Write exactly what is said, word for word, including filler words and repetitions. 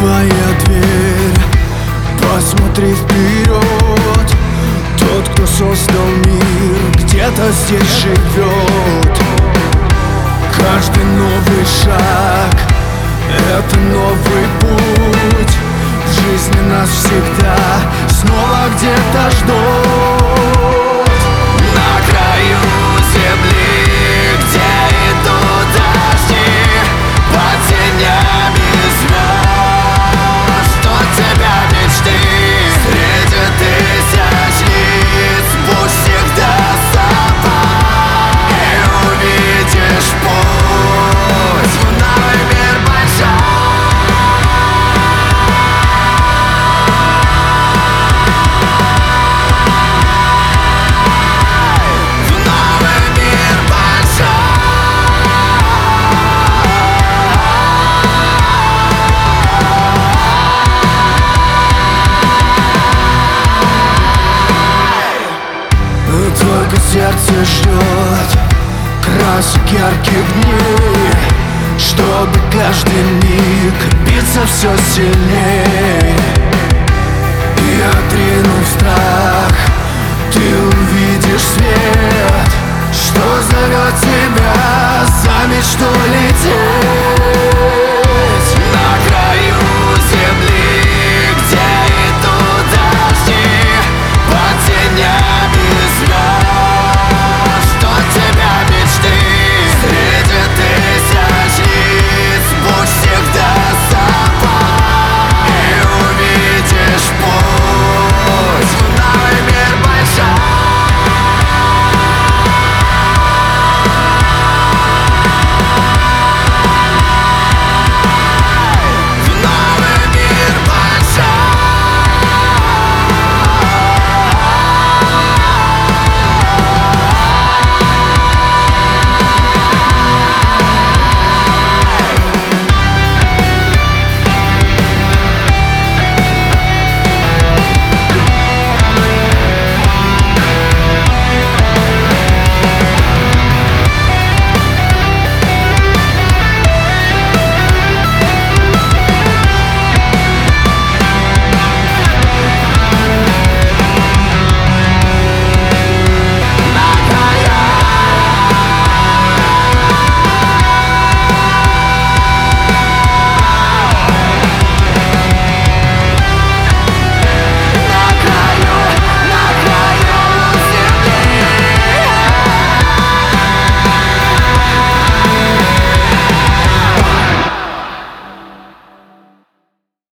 твоя дверь, посмотри вперед. Тот, кто создал мир, где-то здесь живет. Каждый новый шаг — это новый путь. В жизни нас всегда снова где-то ждут. На краю земли, где идут дожди, под тенями звезд ждут тебя мечты. Среди тысяч лиц пусть всегда собой, и увидишь путь в новый мир большой. Только сердце ждет красок ярких дней, чтобы каждый миг биться все сильней. И отринув страх, ты увидишь свет.